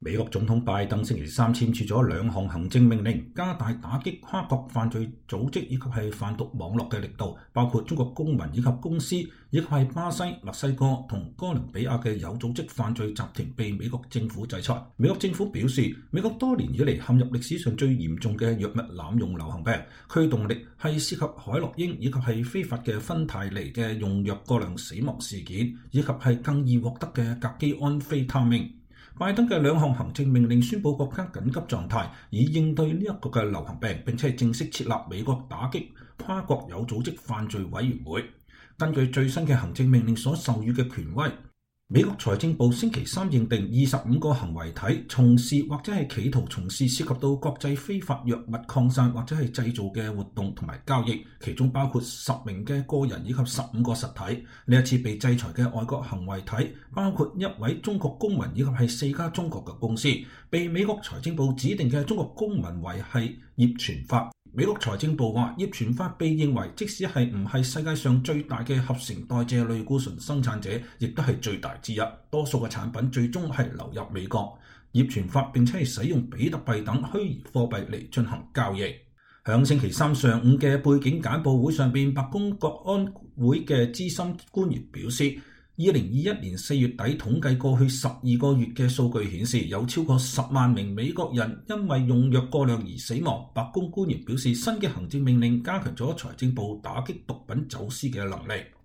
美國總統拜登星期三簽署咗2項行政命令，加大打擊跨國犯罪組織以及係販毒網絡嘅力度，包括中國公民以及公司，以及係巴西、墨西哥同哥倫比亞嘅有組織犯罪集團被美國政府制裁。美國政府表示，美國多年以嚟陷入歷史上最嚴重嘅藥物濫用流行病，驅動力係涉及海洛因以及係非法嘅芬太尼嘅用藥過量死亡事件，以及係更易獲得嘅甲基安非他命。拜登嘅2項行政命令宣布國家緊急狀態，以應對呢一個嘅流行病，並且正式設立美國打擊跨國有組織犯罪委員會。根據最新嘅行政命令所授予嘅權威，美國財政部星期三認定25個行為體從事或者係企圖從事涉及到國際非法藥物擴散或者係製造嘅活動同埋交易，其中包括10名嘅個人以及15個實體。呢一次被制裁嘅外國行為體包括1位中國公民以及係4家中國嘅公司。被美國財政部指定嘅中國公民為係葉傳發。美國財政部話，葉傳發被認為即使係唔係世界上最大嘅合成代謝類固醇生產者，亦都係最大之一。多數嘅產品最終係流入美國。葉傳發並且係使用比特幣等虛擬貨幣嚟進行交易。響星期三上午嘅背景簡報會上邊，白宮國安會嘅資深官員表示，2021年4月底統計過去12個月嘅數據顯示，有超過10萬名美國人因為用藥過量而死亡。白宮官員表示，新嘅行政命令加強咗財政部打擊毒品走私嘅能力。